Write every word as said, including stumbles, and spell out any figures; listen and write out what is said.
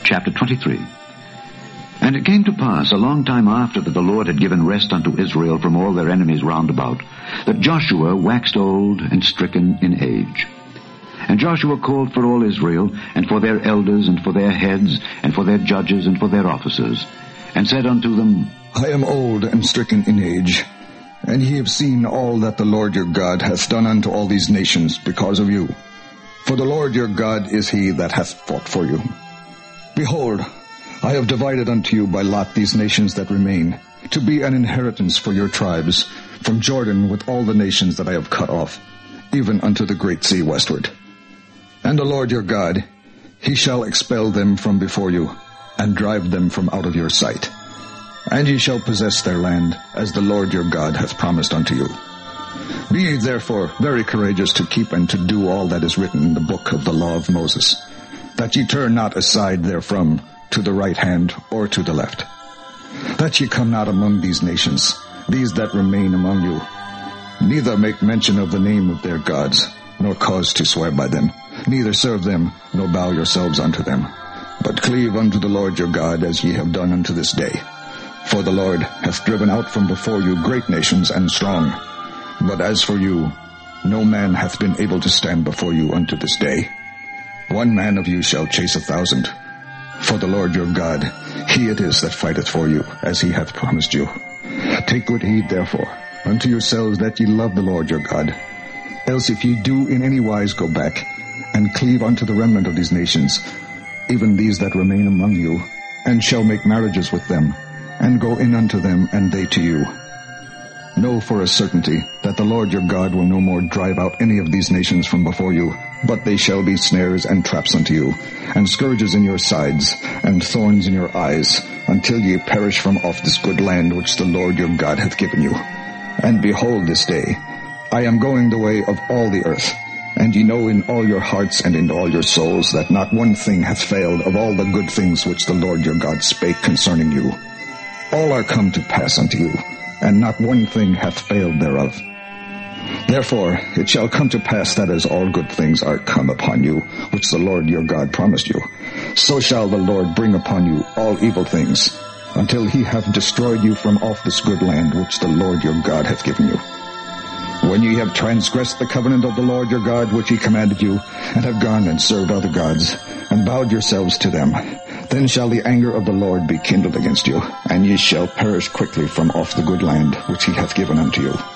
chapter twenty-three. And it came to pass, a long time after that the Lord had given rest unto Israel from all their enemies round about, that Joshua waxed old and stricken in age. And Joshua called for all Israel, and for their elders, and for their heads, and for their judges, and for their officers, and said unto them, I am old and stricken in age, and ye have seen all that the Lord your God hath done unto all these nations because of you. For the Lord your God is he that hath fought for you. Behold, I have divided unto you by lot these nations that remain, to be an inheritance for your tribes, from Jordan with all the nations that I have cut off, even unto the great sea westward. And the Lord your God, he shall expel them from before you, and drive them from out of your sight. And ye shall possess their land, as the Lord your God hath promised unto you. Be ye therefore very courageous to keep and to do all that is written in the book of the law of Moses, that ye turn not aside therefrom, to the right hand or to the left, that ye come not among these nations, these that remain among you, neither make mention of the name of their gods, nor cause to swear by them, neither serve them, nor bow yourselves unto them, but cleave unto the Lord your God, as ye have done unto this day. For the Lord hath driven out from before you great nations and strong, but as for you, no man hath been able to stand before you unto this day. One man of you shall chase a thousand, for the Lord your God, he it is that fighteth for you, as he hath promised you. Take good heed, therefore, unto yourselves that ye love the Lord your God. Else if ye do in any wise go back, and cleave unto the remnant of these nations, even these that remain among you, and shall make marriages with them, and go in unto them, and they to you. Know for a certainty that the Lord your God will no more drive out any of these nations from before you, but they shall be snares and traps unto you, and scourges in your sides, and thorns in your eyes, until ye perish from off this good land which the Lord your God hath given you. And behold, this day I am going the way of all the earth, and ye know in all your hearts and in all your souls that not one thing hath failed of all the good things which the Lord your God spake concerning you. All are come to pass unto you, and not one thing hath failed thereof. Therefore it shall come to pass that as all good things are come upon you, which the Lord your God promised you, so shall the Lord bring upon you all evil things, until he hath destroyed you from off this good land which the Lord your God hath given you. When ye have transgressed the covenant of the Lord your God which he commanded you, and have gone and served other gods, and bowed yourselves to them, then shall the anger of the Lord be kindled against you, and ye shall perish quickly from off the good land which he hath given unto you.